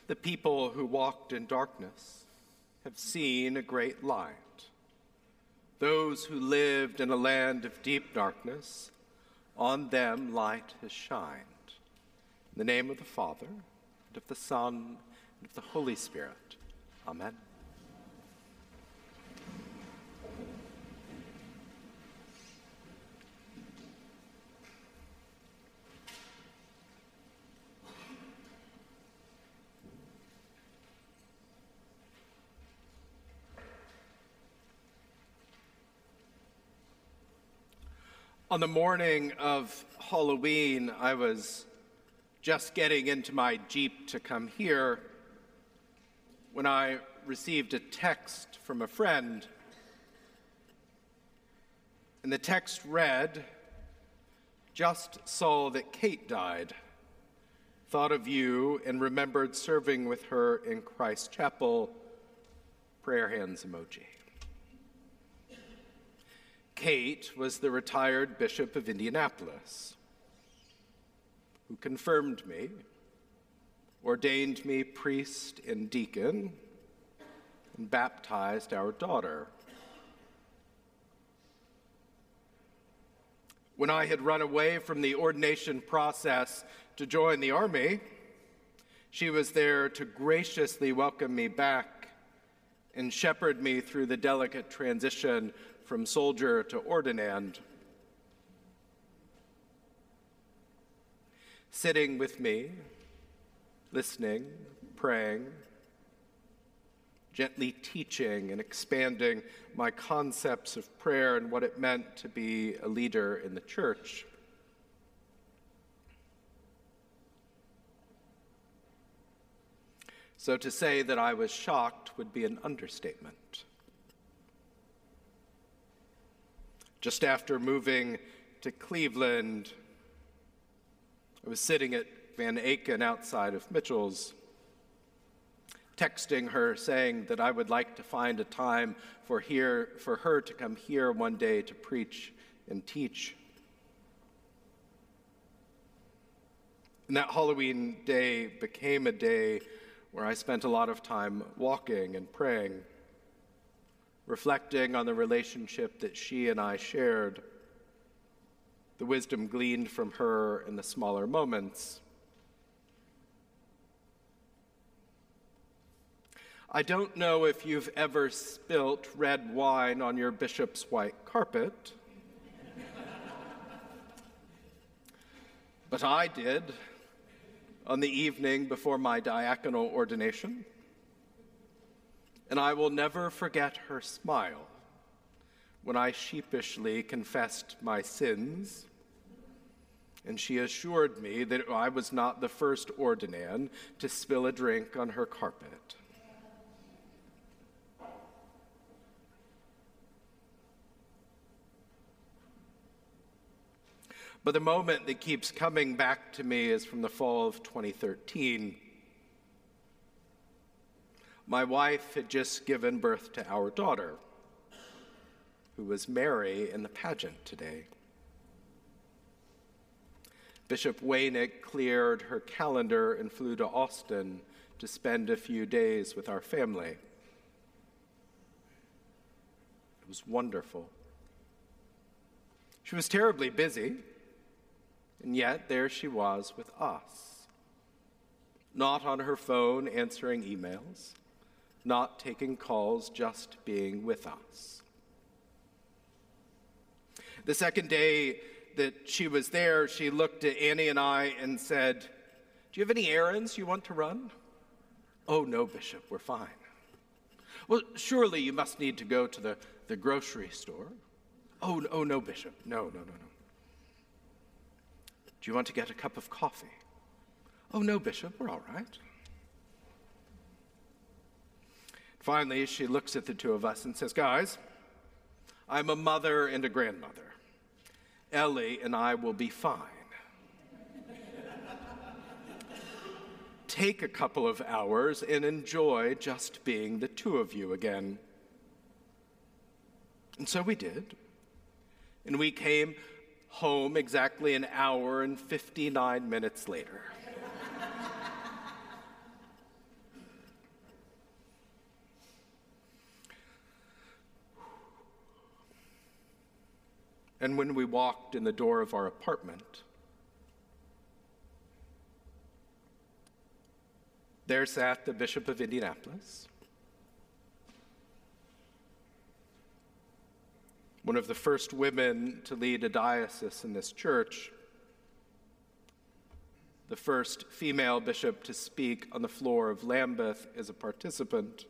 The people who walked in darkness have seen a great light. Those who lived in a land of deep darkness, on them light has shined. In the name of the Father, and of the Son, and of the Holy Spirit. Amen. On the morning of Halloween, I was just getting into my Jeep to come here when I received a text from a friend. And the text read, "Just saw that Kate died. Thought of you and remembered serving with her in Christ Chapel. Prayer hands emoji." Kate was the retired Bishop of Indianapolis, who confirmed me, ordained me priest and deacon, and baptized our daughter. When I had run away from the ordination process to join the army, she was there to graciously welcome me back and shepherd me through the delicate transition from soldier to ordinand. Sitting with me, listening, praying, gently teaching and expanding my concepts of prayer and what it meant to be a leader in the church. So to say that I was shocked would be an understatement. Just after moving to Cleveland, I was sitting at Van Aken outside of Mitchell's, texting her saying that I would like to find a time for her to come here one day to preach and teach. And that Halloween day became a day where I spent a lot of time walking and praying, reflecting on the relationship that she and I shared, the wisdom gleaned from her in the smaller moments. I don't know if you've ever spilt red wine on your bishop's white carpet, but I did on the evening before my diaconal ordination. And I will never forget her smile when I sheepishly confessed my sins, and she assured me that I was not the first ordinand to spill a drink on her carpet. But the moment that keeps coming back to me is from the fall of 2013. My wife had just given birth to our daughter, who was Mary in the pageant today. Bishop Wainick cleared her calendar and flew to Austin to spend a few days with our family. It was wonderful. She was terribly busy, and yet there she was with us, not on her phone answering emails, not taking calls, just being with us. The second day that she was there, she looked at Annie and I and said, "Do you have any errands you want to run?" "Oh, no, Bishop, we're fine." "Well, surely you must need to go to the grocery store." Oh, no, Bishop, no. "Do you want to get a cup of coffee?" "Oh, no, Bishop, we're all right." Finally, she looks at the two of us and says, "Guys, I'm a mother and a grandmother. Ellie and I will be fine. Take a couple of hours and enjoy just being the two of you again." And so we did. And we came home exactly an hour and 59 minutes later. And when we walked in the door of our apartment, there sat the Bishop of Indianapolis, one of the first women to lead a diocese in this church, the first female bishop to speak on the floor of Lambeth as a participant.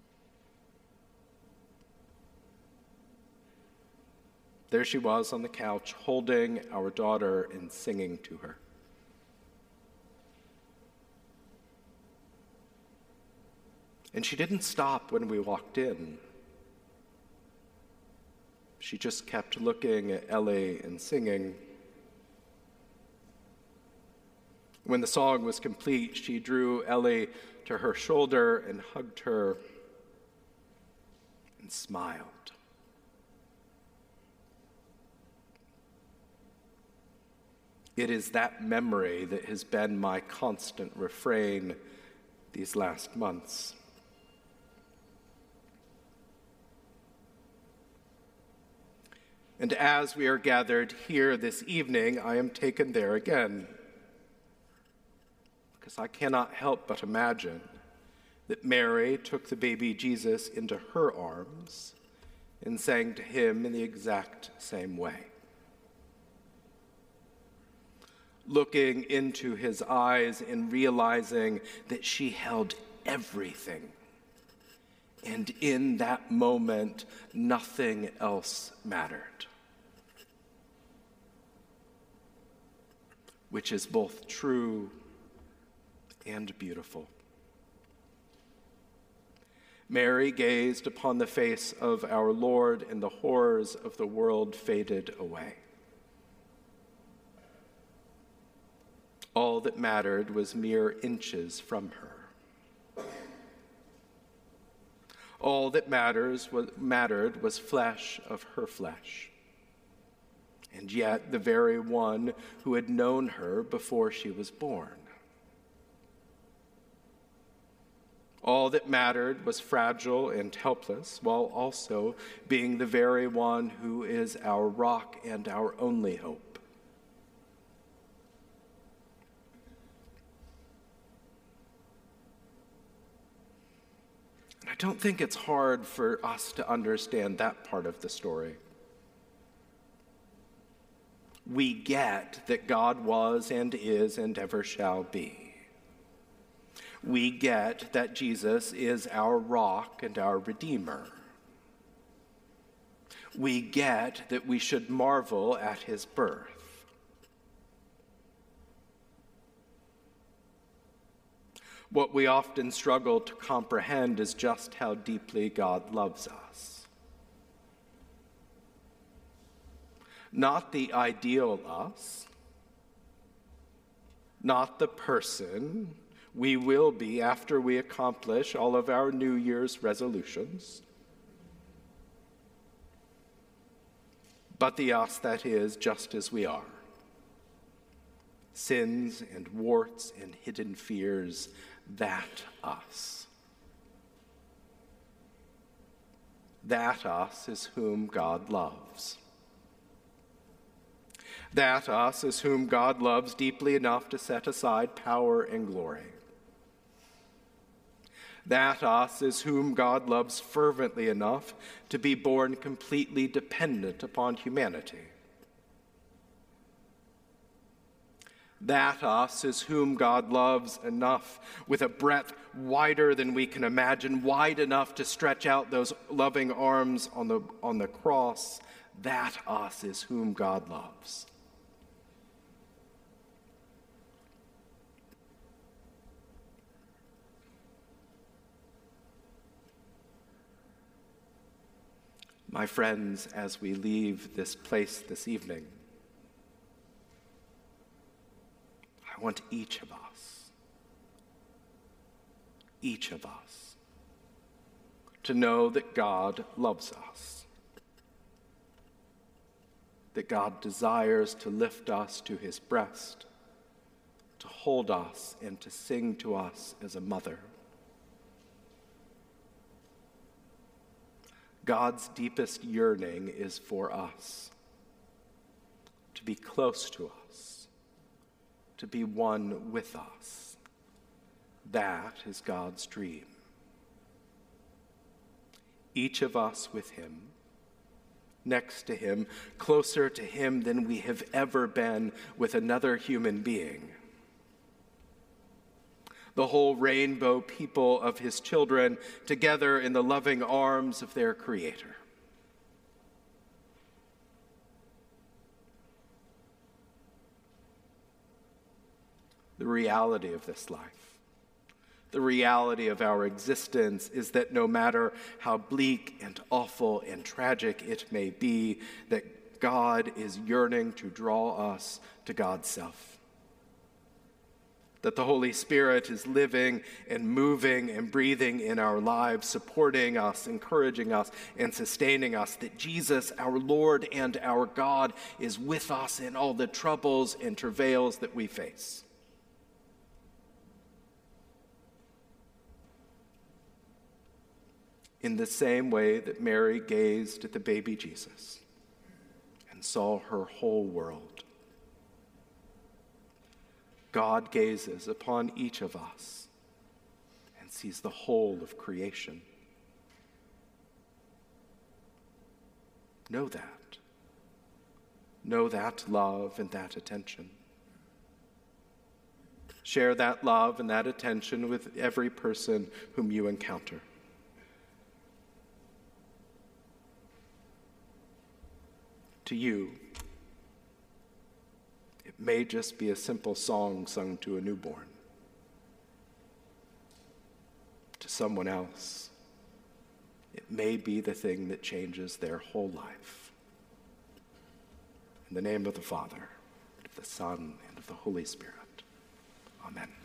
There she was on the couch, holding our daughter and singing to her. And she didn't stop when we walked in. She just kept looking at Ellie and singing. When the song was complete, she drew Ellie to her shoulder and hugged her and smiled. It is that memory that has been my constant refrain these last months. And as we are gathered here this evening, I am taken there again, because I cannot help but imagine that Mary took the baby Jesus into her arms and sang to him in the exact same way. Looking into his eyes and realizing that she held everything. And in that moment, nothing else mattered. Which is both true and beautiful. Mary gazed upon the face of our Lord, and the horrors of the world faded away. All that mattered was mere inches from her. All that mattered was flesh of her flesh, and yet the very one who had known her before she was born. All that mattered was fragile and helpless, while also being the very one who is our rock and our only hope. I don't think it's hard for us to understand that part of the story. We get that God was and is and ever shall be. We get that Jesus is our rock and our Redeemer. We get that we should marvel at his birth. What we often struggle to comprehend is just how deeply God loves us. Not the ideal us, not the person we will be after we accomplish all of our New Year's resolutions, but the us that is just as we are. Sins and warts and hidden fears, that us. That us is whom God loves. That us is whom God loves deeply enough to set aside power and glory. That us is whom God loves fervently enough to be born completely dependent upon humanity. That us is whom God loves enough, with a breadth wider than we can imagine, wide enough to stretch out those loving arms on the cross. That us is whom God loves. My friends, as we leave this place this evening, I want each of us, to know that God loves us, that God desires to lift us to his breast, to hold us and to sing to us as a mother. God's deepest yearning is for us, to be close to us, to be one with us. That is God's dream. Each of us with him, next to him, closer to him than we have ever been with another human being. The whole rainbow people of his children together in the loving arms of their Creator. The reality of this life, the reality of our existence is that no matter how bleak and awful and tragic it may be, that God is yearning to draw us to God's self. That the Holy Spirit is living and moving and breathing in our lives, supporting us, encouraging us, and sustaining us. That Jesus, our Lord and our God, is with us in all the troubles and travails that we face. In the same way that Mary gazed at the baby Jesus and saw her whole world, God gazes upon each of us and sees the whole of creation. Know that. Know that love and that attention. Share that love and that attention with every person whom you encounter. To you, it may just be a simple song sung to a newborn. To someone else, it may be the thing that changes their whole life. In the name of the Father, and of the Son, and of the Holy Spirit. Amen.